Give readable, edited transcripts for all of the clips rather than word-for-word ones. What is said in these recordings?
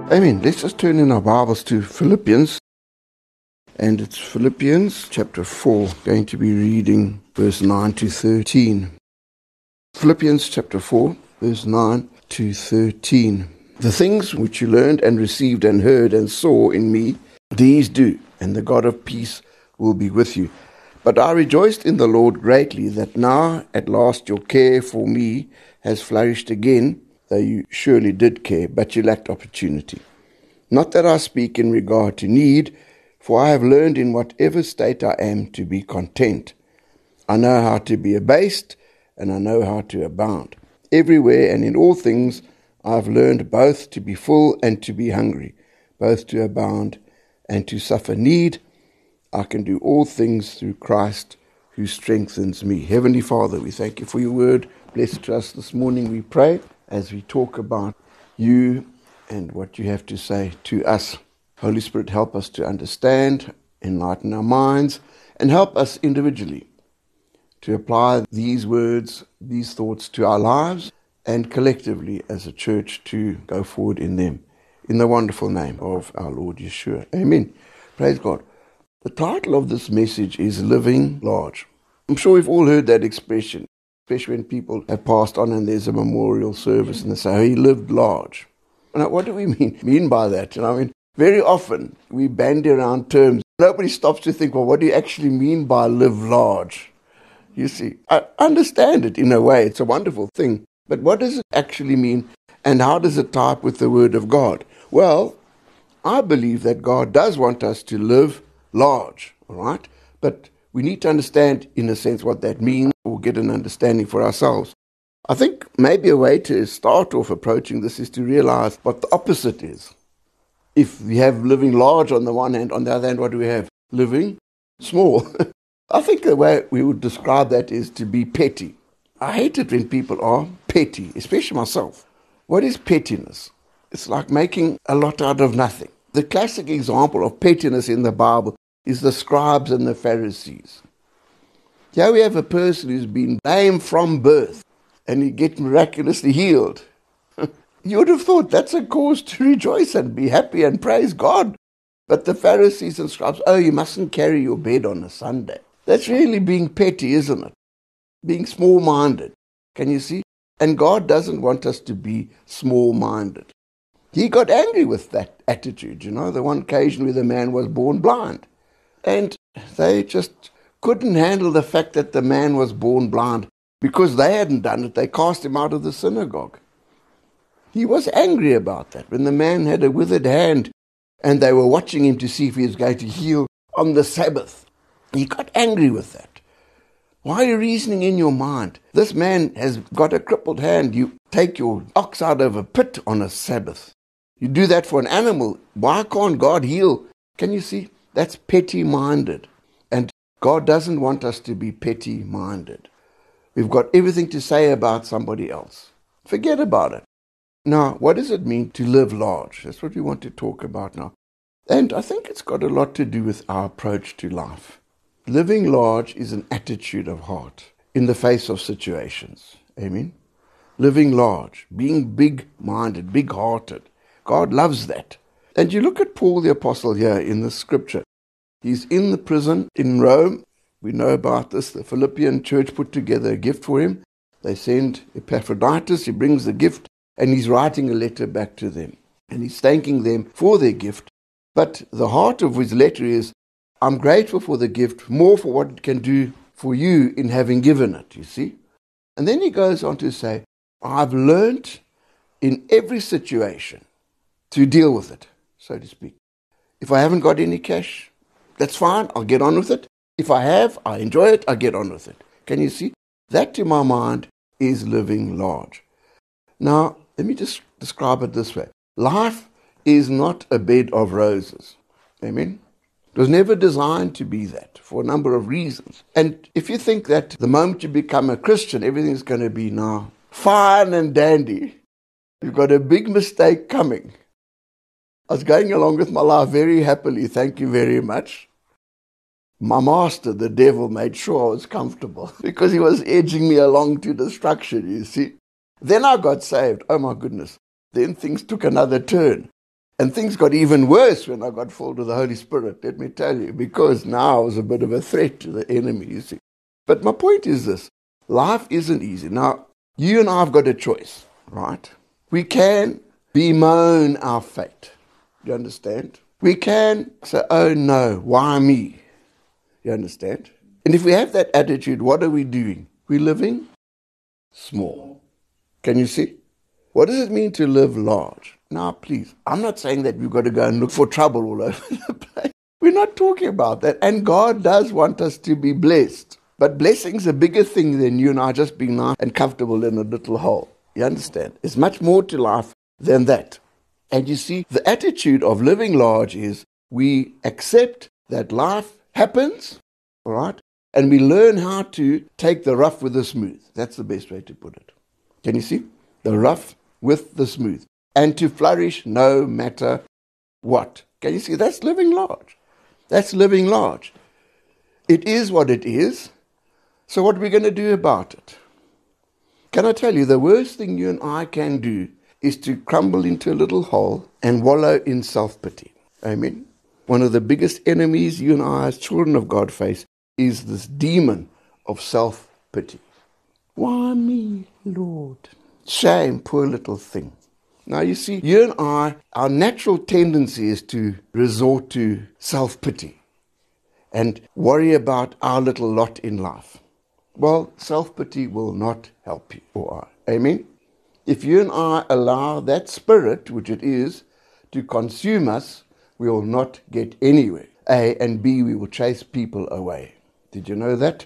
Amen. Let's just turn in our Bibles to Philippians. And it's Philippians chapter 4, going to be reading verse 9 to 13. Philippians chapter 4, verse 9 to 13. The things which you learned and received and heard and saw in me, these do, and the God of peace will be with you. But I rejoiced in the Lord greatly that now at last your care for me has flourished again, though you surely did care, but you lacked opportunity. Not that I speak in regard to need, for I have learned in whatever state I am to be content. I know how to be abased, and I know how to abound. Everywhere and in all things I have learned both to be full and to be hungry, both to abound and to suffer need. I can do all things through Christ who strengthens me. Heavenly Father, we thank you for your word. Bless to us this morning, we pray, as we talk about you and what you have to say to us. Holy Spirit, help us to understand, enlighten our minds, and help us individually to apply these words, these thoughts to our lives, and collectively as a church to go forward in them. In the wonderful name of our Lord Yeshua. Amen. Praise God. The title of this message is Living Large. I'm sure we've all heard that expression, especially when people have passed on and there's a memorial service and they say, oh, he lived large. Now, what do we mean by that? Very often we bandy around terms. Nobody stops to think, well, what do you actually mean by live large? You see, I understand it in a way. It's a wonderful thing. But what does it actually mean, and how does it tie up with the Word of God? Well, I believe that God does want us to live large, all right? But we need to understand, in a sense, what that means, or get an understanding for ourselves. I think maybe a way to start off approaching this is to realize what the opposite is. If we have living large on the one hand, on the other hand, what do we have? Living small. I think the way we would describe that is to be petty. I hate it when people are petty, especially myself. What is pettiness? It's like making a lot out of nothing. The classic example of pettiness in the Bible is the scribes and the Pharisees. Here we have a person who's been lame from birth, and he gets miraculously healed. You would have thought that's a cause to rejoice and be happy and praise God. But the Pharisees and scribes, oh, you mustn't carry your bed on a Sunday. That's really being petty, isn't it? Being small-minded. Can you see? And God doesn't want us to be small-minded. He got angry with that attitude, the one occasion where the man was born blind. And they just couldn't handle the fact that the man was born blind. Because they hadn't done it, they cast him out of the synagogue. He was angry about that. When the man had a withered hand and they were watching him to see if he was going to heal on the Sabbath, he got angry with that. Why are you reasoning in your mind? This man has got a crippled hand. You take your ox out of a pit on a Sabbath. You do that for an animal. Why can't God heal? Can you see? That's petty-minded. And God doesn't want us to be petty-minded. We've got everything to say about somebody else. Forget about it. Now, what does it mean to live large? That's what we want to talk about now. And I think it's got a lot to do with our approach to life. Living large is an attitude of heart in the face of situations. Amen? Living large, being big-minded, big-hearted. God loves that. And you look at Paul the Apostle here in the scripture. He's in the prison in Rome. We know about this. The Philippian church put together a gift for him. They send Epaphroditus. He brings the gift, and he's writing a letter back to them. And he's thanking them for their gift. But the heart of his letter is, I'm grateful for the gift, more for what it can do for you in having given it, you see. And then he goes on to say, I've learned in every situation to deal with it, so to speak. If I haven't got any cash, that's fine, I'll get on with it. If I have, I enjoy it, I get on with it. Can you see? That, to my mind, is living large. Now, let me just describe it this way. Life is not a bed of roses. Amen? It was never designed to be that for a number of reasons. And if you think that the moment you become a Christian, everything's going to be now fine and dandy, you've got a big mistake coming. I was going along with my life very happily, thank you very much. My master, the devil, made sure I was comfortable because he was edging me along to destruction, you see. Then I got saved. Oh my goodness. Then things took another turn. And things got even worse when I got filled with the Holy Spirit, let me tell you, because now I was a bit of a threat to the enemy, you see. But my point is this: life isn't easy. Now, you and I have got a choice, right? We can bemoan our fate. You understand? We can say, oh no, why me? You understand? And if we have that attitude, what are we doing? We're living small. Can you see? What does it mean to live large? Now, please, I'm not saying that we've got to go and look for trouble all over the place. We're not talking about that. And God does want us to be blessed. But blessing's a bigger thing than you and I just being nice and comfortable in a little hole. You understand? There's much more to life than that. And you see, the attitude of living large is we accept that life happens, all right? And we learn how to take the rough with the smooth. That's the best way to put it. Can you see? The rough with the smooth. And to flourish no matter what. Can you see? That's living large. That's living large. It is what it is. So what are we going to do about it? Can I tell you, the worst thing you and I can do is to crumble into a little hole and wallow in self-pity. Amen? One of the biggest enemies you and I as children of God face is this demon of self-pity. Why me, Lord? Shame, poor little thing. Now you see, you and I, our natural tendency is to resort to self-pity and worry about our little lot in life. Well, self-pity will not help you or I. Amen? If you and I allow that spirit, which it is, to consume us, we will not get anywhere. A, and B, we will chase people away. Did you know that?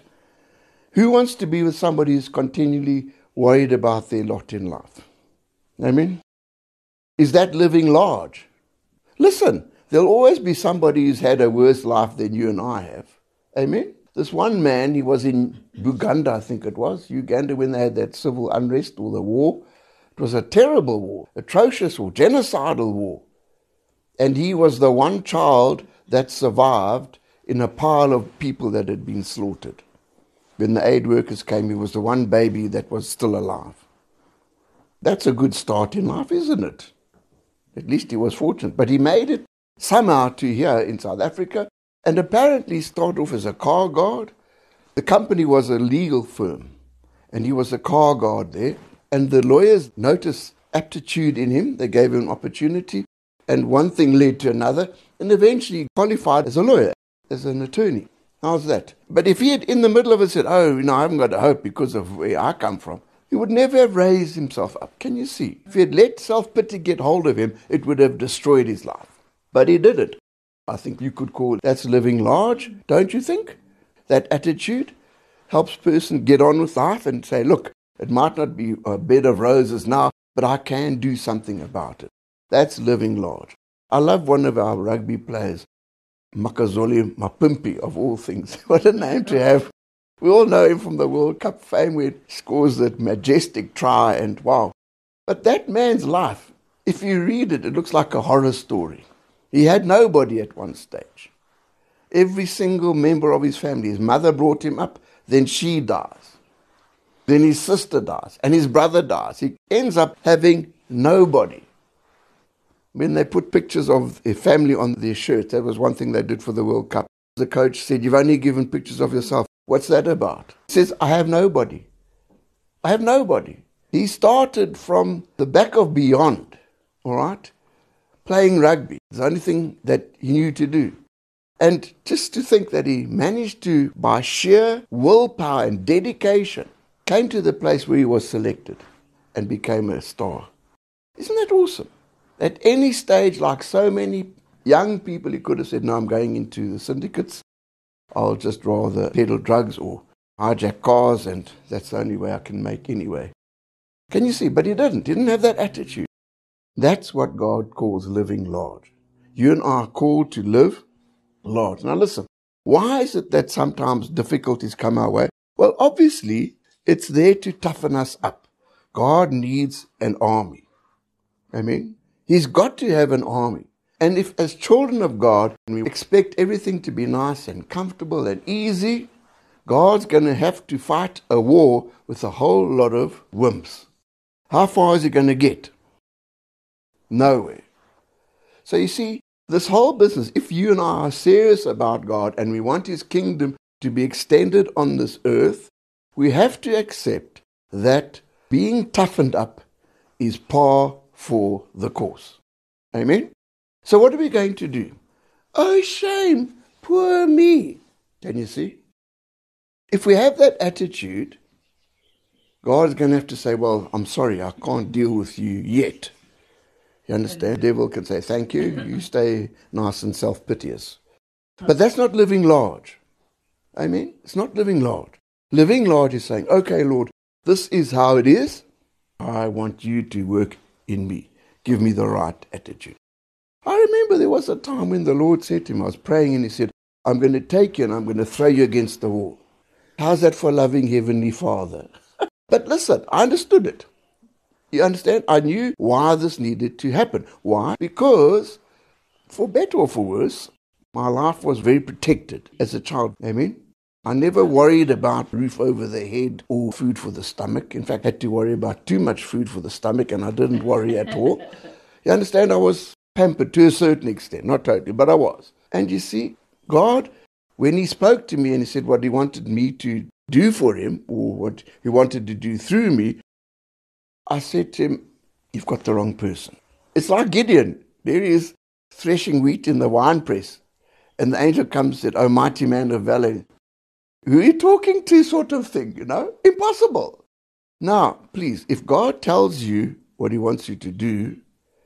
Who wants to be with somebody who's continually worried about their lot in life? Amen? Is that living large? Listen, there'll always be somebody who's had a worse life than you and I have. Amen? This one man, he was in Uganda, I think it was, Uganda, when they had that civil unrest or the war. It was a terrible war, atrocious war, genocidal war. And he was the one child that survived in a pile of people that had been slaughtered. When the aid workers came, he was the one baby that was still alive. That's a good start in life, isn't it? At least he was fortunate. But he made it somehow to here in South Africa, and apparently started off as a car guard. The company was a legal firm, and he was a car guard there. And the lawyers noticed aptitude in him. They gave him an opportunity, and one thing led to another, and eventually he qualified as a lawyer, as an attorney. How's that? But if he had in the middle of it said, oh, I haven't got a hope because of where I come from, he would never have raised himself up. Can you see? If he had let self-pity get hold of him, it would have destroyed his life. But he didn't. I think you could call that's living large, don't you think? That attitude helps a person get on with life and say, look, it might not be a bed of roses now, but I can do something about it. That's living large. I love one of our rugby players, Makazole Mapimpi, of all things. What a name to have. We all know him from the World Cup fame where he scores that majestic try and wow. But that man's life, if you read it, it looks like a horror story. He had nobody at one stage. Every single member of his family, his mother brought him up, then she dies. Then his sister dies, and his brother dies. He ends up having nobody. When they put pictures of their family on their shirts, that was one thing they did for the World Cup. The coach said, you've only given pictures of yourself. What's that about? He says, I have nobody. I have nobody. He started from the back of beyond, all right, playing rugby. It's the only thing that he knew to do. And just to think that he managed to, by sheer willpower and dedication, came to the place where he was selected and became a star. Isn't that awesome? At any stage, like so many young people, he could have said, no, I'm going into the syndicates. I'll just rather peddle drugs or hijack cars, and that's the only way I can make anyway. Can you see? But he didn't. He didn't have that attitude. That's what God calls living large. You and I are called to live large. Now listen, why is it that sometimes difficulties come our way? Well, obviously, it's there to toughen us up. God needs an army. Amen? He's got to have an army. And if as children of God, we expect everything to be nice and comfortable and easy, God's going to have to fight a war with a whole lot of wimps. How far is he going to get? Nowhere. So you see, this whole business, if you and I are serious about God and we want His kingdom to be extended on this earth, we have to accept that being toughened up is par for the course. Amen? So what are we going to do? Oh, shame, poor me. Can you see? If we have that attitude, God's going to have to say, well, I'm sorry, I can't deal with you yet. You understand? The devil can say, thank you, you stay nice and self-piteous. But that's not living large. Amen? It's not living large. Living large is saying, okay, Lord, this is how it is. I want you to work in me. Give me the right attitude. I remember there was a time when the Lord said to me, I was praying and He said, I'm going to take you and I'm going to throw you against the wall. How's that for a loving Heavenly Father? But listen, I understood it. You understand? I knew why this needed to happen. Why? Because, for better or for worse, my life was very protected as a child. Amen? I never worried about roof over the head or food for the stomach. In fact, I had to worry about too much food for the stomach, and I didn't worry at all. You understand? I was pampered to a certain extent. Not totally, but I was. And you see, God, when He spoke to me and He said what He wanted me to do for Him, or what He wanted to do through me, I said to Him, you've got the wrong person. It's like Gideon. There he is, threshing wheat in the winepress. And the angel comes and said, oh, mighty man of valor, who are you talking to, sort of thing, Impossible. Now, please, if God tells you what He wants you to do,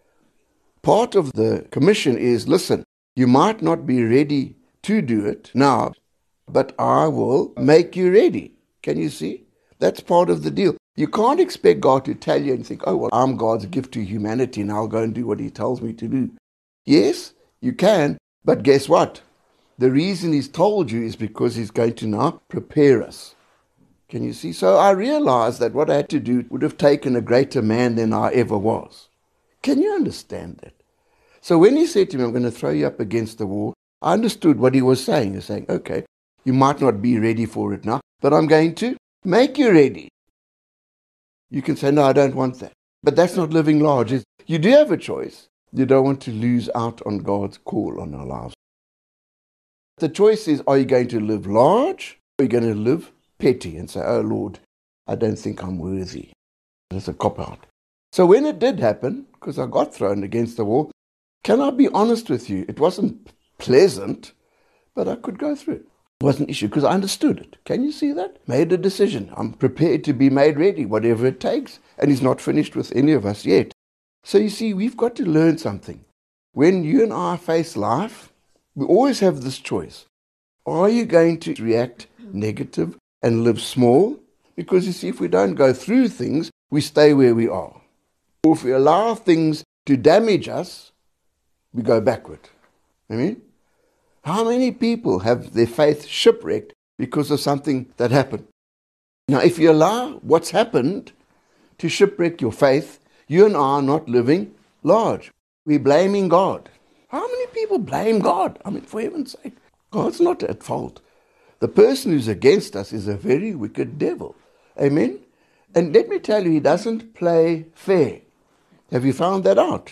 part of the commission is, listen, you might not be ready to do it now, but I will make you ready. Can you see? That's part of the deal. You can't expect God to tell you and think, oh, well, I'm God's gift to humanity and I'll go and do what He tells me to do. Yes, you can, but guess what? The reason He's told you is because He's going to now prepare us. Can you see? So I realized that what I had to do would have taken a greater man than I ever was. Can you understand that? So when He said to me, I'm going to throw you up against the wall, I understood what He was saying. He's saying, okay, you might not be ready for it now, but I'm going to make you ready. You can say, no, I don't want that. But that's not living large. You do have a choice. You don't want to lose out on God's call on our lives. The choice is, are you going to live large or are you going to live petty and say, oh Lord, I don't think I'm worthy. That's a cop-out. So when it did happen, because I got thrown against the wall, can I be honest with you? It wasn't pleasant, but I could go through it. It wasn't an issue because I understood it. Can you see that? Made a decision. I'm prepared to be made ready, whatever it takes. And He's not finished with any of us yet. So you see, we've got to learn something. When you and I face life, we always have this choice. Are you going to react negative and live small? Because you see, if we don't go through things, we stay where we are. Or if we allow things to damage us, we go backward. How many people have their faith shipwrecked because of something that happened? Now, if you allow what's happened to shipwreck your faith, you and I are not living large. We're blaming God. How many people blame God? For heaven's sake, God's not at fault. The person who's against us is a very wicked devil. Amen? And let me tell you, he doesn't play fair. Have you found that out?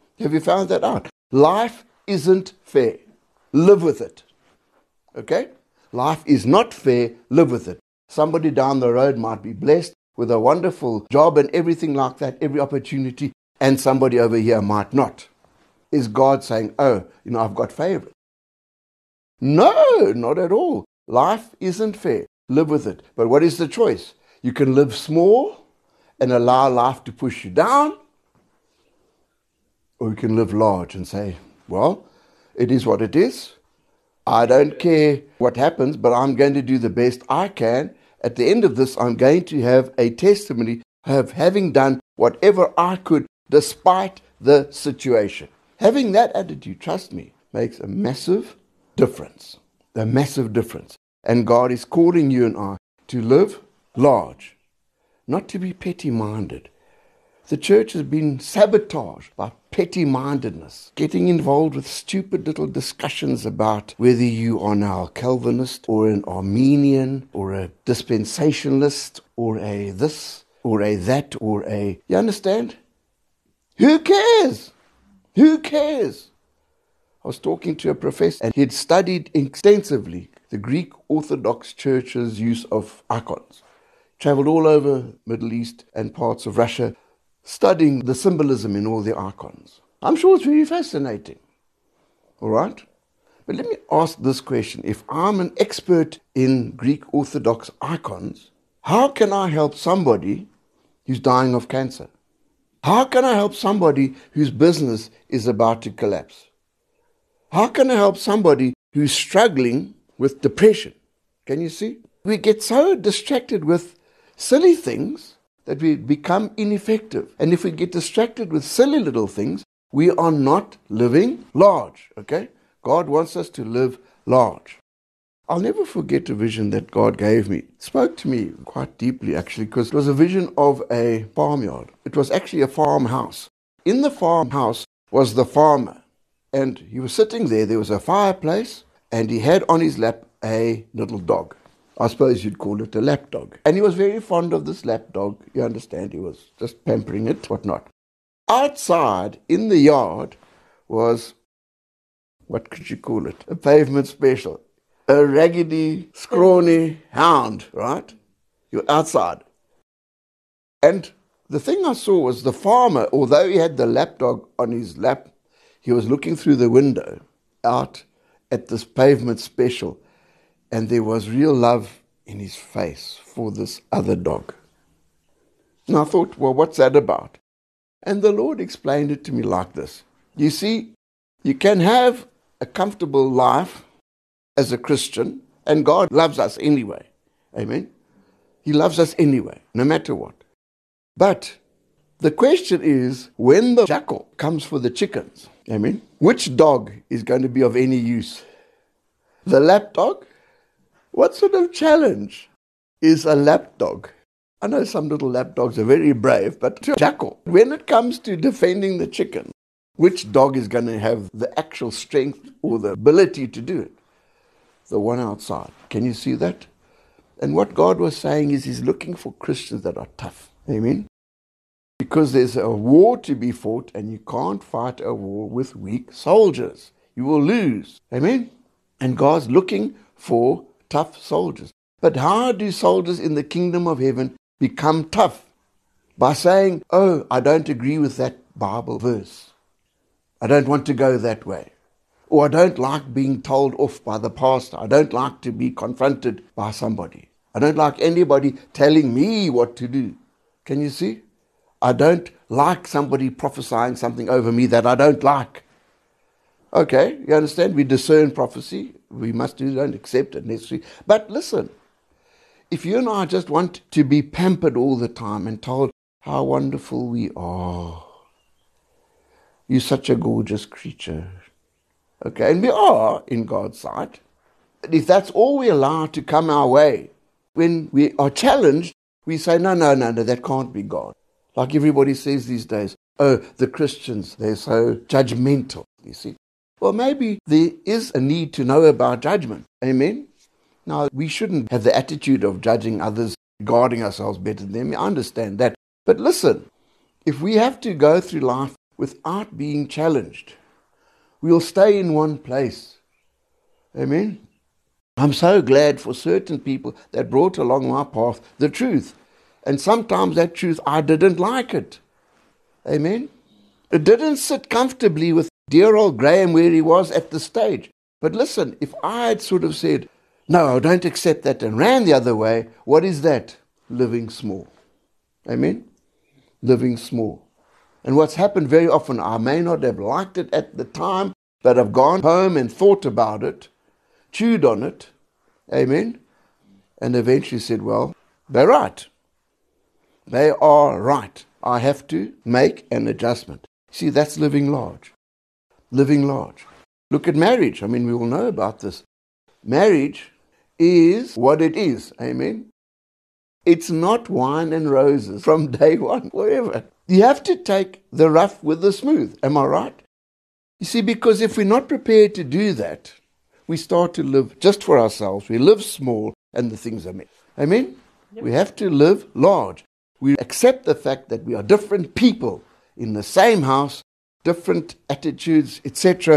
Life isn't fair. Live with it. Okay? Life is not fair. Live with it. Somebody down the road might be blessed with a wonderful job and everything like that, every opportunity, and somebody over here might not. Is God saying, oh, I've got favor? No, not at all. Life isn't fair. Live with it. But what is the choice? You can live small and allow life to push you down, or you can live large and say, well, it is what it is. I don't care what happens, but I'm going to do the best I can. At the end of this, I'm going to have a testimony of having done whatever I could despite the situation. Having that attitude, trust me, makes a massive difference. A massive difference. And God is calling you and I to live large, not to be petty-minded. The church has been sabotaged by petty-mindedness, getting involved with stupid little discussions about whether you are now a Calvinist or an Arminian or a dispensationalist or a this or a that or a... You understand? Who cares? Who cares? I was talking to a professor, and he had studied extensively the Greek Orthodox Church's use of icons. Traveled all over Middle East and parts of Russia, studying the symbolism in all the icons. I'm sure it's very fascinating. All right? But let me ask this question. If I'm an expert in Greek Orthodox icons, how can I help somebody who's dying of cancer? How can I help somebody whose business is about to collapse? How can I help somebody who's struggling with depression? Can you see? We get so distracted with silly things that we become ineffective. And if we get distracted with silly little things, we are not living large, okay? God wants us to live large. I'll never forget a vision that God gave me. It spoke to me quite deeply, actually, because it was a vision of a farmyard. It was actually a farmhouse. In the farmhouse was the farmer, and he was sitting there. There was a fireplace, and he had on his lap a little dog. I suppose you'd call it a lap dog. And he was very fond of this lap dog. You understand, he was just pampering it, whatnot. Outside, in the yard, was, what could you call it? A pavement special. A raggedy, scrawny hound, right? You're outside. And the thing I saw was the farmer, although he had the lapdog on his lap, he was looking through the window out at this pavement special, and there was real love in his face for this other dog. And I thought, well, what's that about? And the Lord explained it to me like this. You see, you can have a comfortable life as a Christian, and God loves us anyway. Amen? He loves us anyway, no matter what. But the question is, when the jackal comes for the chickens, amen, which dog is going to be of any use? The lapdog? What sort of challenge is a lapdog? I know some little lapdogs are very brave, but to a jackal, when it comes to defending the chicken, which dog is going to have the actual strength or the ability to do it? The one outside. Can you see that? And what God was saying is He's looking for Christians that are tough. Amen? Because there's a war to be fought, and you can't fight a war with weak soldiers. You will lose. Amen? And God's looking for tough soldiers. But how do soldiers in the kingdom of heaven become tough? By saying, oh, I don't agree with that Bible verse. I don't want to go that way. Or I don't like being told off by the pastor. I don't like to be confronted by somebody. I don't like anybody telling me what to do. Can you see? I don't like somebody prophesying something over me that I don't like. Okay, you understand? We discern prophecy. We don't accept it necessarily. But listen, if you and I just want to be pampered all the time and told how wonderful we are, you're such a gorgeous creature. Okay, and we are in God's sight. And if that's all we allow to come our way, when we are challenged, we say, no, that can't be God. Like everybody says these days, oh, the Christians, they're so judgmental, you see. Well, maybe there is a need to know about judgment. Amen? Now, we shouldn't have the attitude of judging others, regarding ourselves better than them. I understand that. But listen, if we have to go through life without being challenged, we'll stay in one place. Amen? I'm so glad for certain people that brought along my path the truth. And sometimes that truth, I didn't like it. Amen? It didn't sit comfortably with dear old Graham where he was at the stage. But listen, if I had sort of said, no, I don't accept that, and ran the other way, what is that? Living small. Amen? Living small. And what's happened very often, I may not have liked it at the time, but I've gone home and thought about it, chewed on it, amen, and eventually said, well, they're right. They are right. I have to make an adjustment. See, that's living large. Living large. Look at marriage. I mean, we all know about this. Marriage is what it is, amen. It's not wine and roses from day one, forever. You have to take the rough with the smooth. Am I right? You see, because if we're not prepared to do that, we start to live just for ourselves. We live small and the things are met. Amen? Yep. We have to live large. We accept the fact that we are different people in the same house, different attitudes, etc.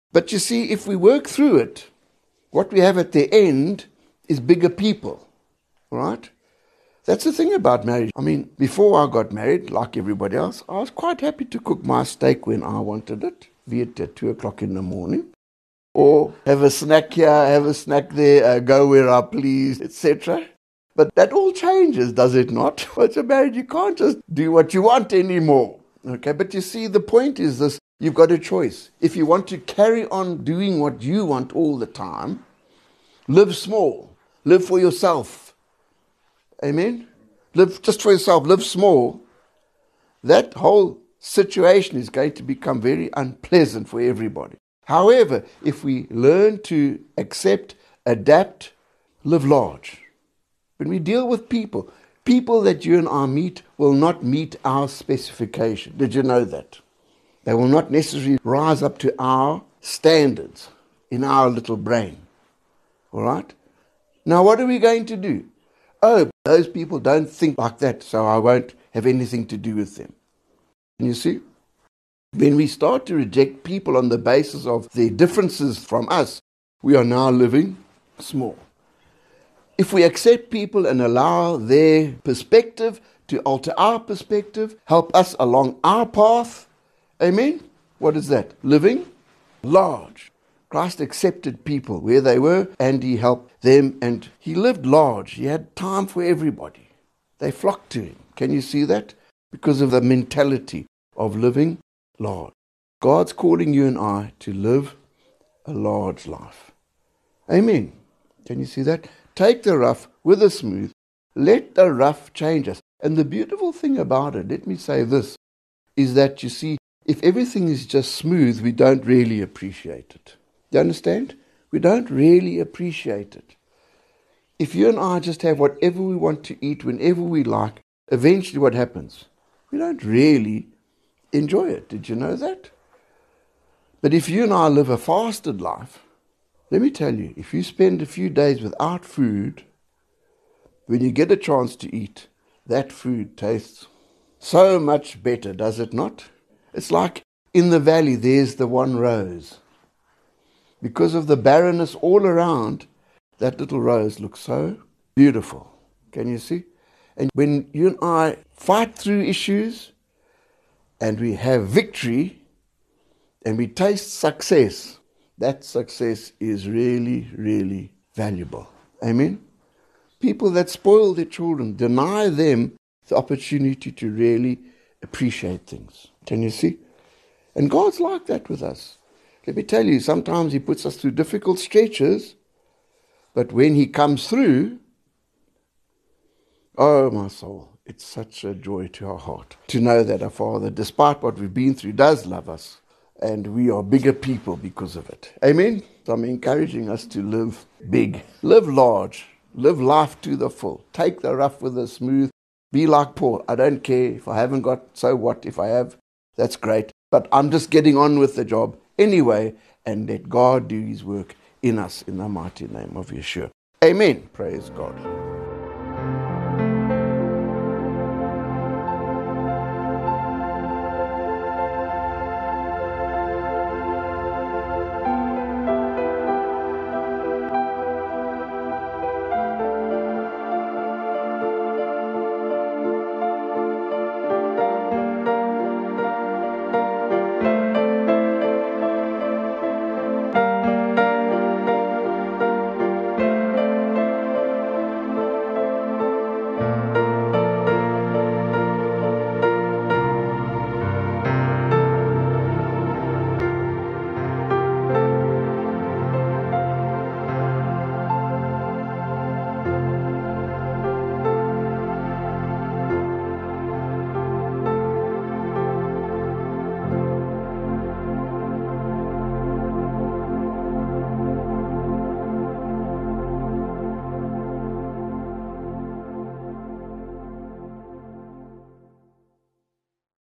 But you see, if we work through it, what we have at the end is bigger people, all right? That's the thing about marriage. I mean, before I got married, like everybody else, I was quite happy to cook my steak when I wanted it, be it at 2 o'clock in the morning, or have a snack here, have a snack there, go where I please, etc. But that all changes, does it not? Once you're married, you can't just do what you want anymore. Okay, but you see, the point is this, you've got a choice. If you want to carry on doing what you want all the time, live small, live for yourself. Amen? Live just for yourself, live small. That whole situation is going to become very unpleasant for everybody. However, if we learn to accept, adapt, live large. When we deal with people that you and I meet will not meet our specification. Did you know that? They will not necessarily rise up to our standards in our little brain. All right? Now, what are we going to do? Oh, those people don't think like that, so I won't have anything to do with them. And you see, when we start to reject people on the basis of their differences from us, we are now living small. If we accept people and allow their perspective to alter our perspective, help us along our path, amen? What is that? Living large. Christ accepted people where they were and he helped them and he lived large. He had time for everybody. They flocked to him. Can you see that? Because of the mentality of living large. God's calling you and I to live a large life. Amen. Can you see that? Take the rough with the smooth. Let the rough change us. And the beautiful thing about it, let me say this, is that you see, if everything is just smooth, we don't really appreciate it. Do you understand? We don't really appreciate it. If you and I just have whatever we want to eat whenever we like, eventually what happens? We don't really enjoy it. Did you know that? But if you and I live a fasted life, let me tell you, if you spend a few days without food, when you get a chance to eat, that food tastes so much better, does it not? It's like in the valley, there's the one rose. Because of the barrenness all around, that little rose looks so beautiful. Can you see? And when you and I fight through issues, and we have victory, and we taste success, that success is really, really valuable. Amen? People that spoil their children, deny them the opportunity to really appreciate things. Can you see? And God's like that with us. Let me tell you, sometimes he puts us through difficult stretches, but when he comes through, oh my soul, it's such a joy to our heart to know that our Father, despite what we've been through, does love us. And we are bigger people because of it. Amen? So I'm encouraging us to live big, live large, live life to the full. Take the rough with the smooth. Be like Paul. I don't care if I haven't got, so what? If I have, that's great. But I'm just getting on with the job anyway, and let God do his work in us in the mighty name of Yeshua. Amen. Praise God.